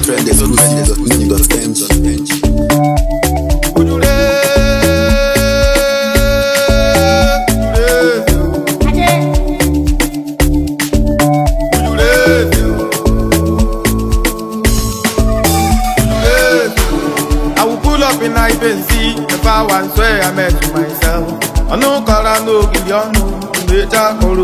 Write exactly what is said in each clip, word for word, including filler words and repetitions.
trend exclusive dot mini dot n g. I will pull up in night and see if I once swear I met myself. I know Kara no Giliano, Beja Koro,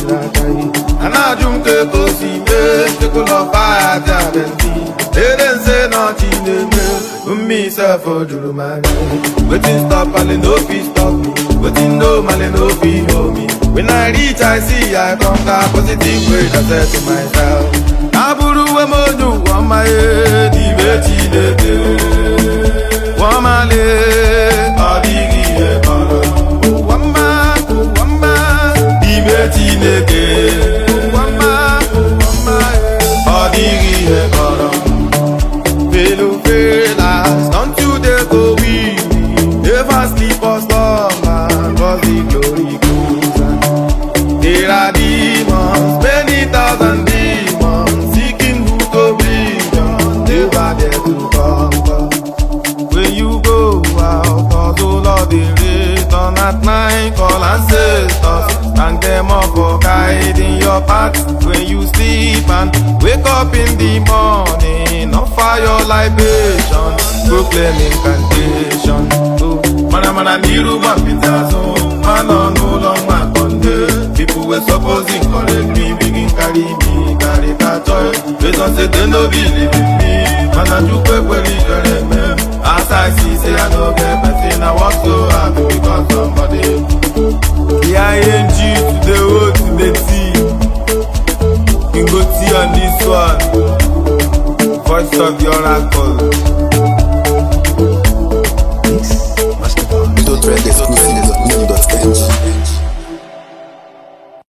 and I jump to go see me, the color fire, they didn't say nothing to me, me, sir, for Jurumani. Waiting stop, and no fee stop me, waiting no man, no fee hold me. When I reach, I see I conquer positive way, I said to myself, Aburu Emodu, on my head, the Betty, the Wamale, Odigi, Ebolo, Wamba, Wamba, the Betty, the Wamba, Wamba, Odigi, Ebolo, Velo, Velas, don't you dare go weak, never sleep or slumber, cause the glory goes. There are demons, many thousand demons, seeking who to bring down, never dare to conquer. When you go out, cause all of the return at night, call ancestors, thank them all for guiding your path. When you sleep and wake up in the morning, offer your libation, proclaim incantation. Oh, mana mana niru mapitazo, mana no long makonde. People were supposing correct me, begin carry me, carry that joy. They don't say they no believe in me, mana you quick when you correct me. As I see, say I don't get better, I walk so hard to become somebody. The I N G to the O to the T. You go T on this one. Voice of your oracle. Mix, master, trend exclusive.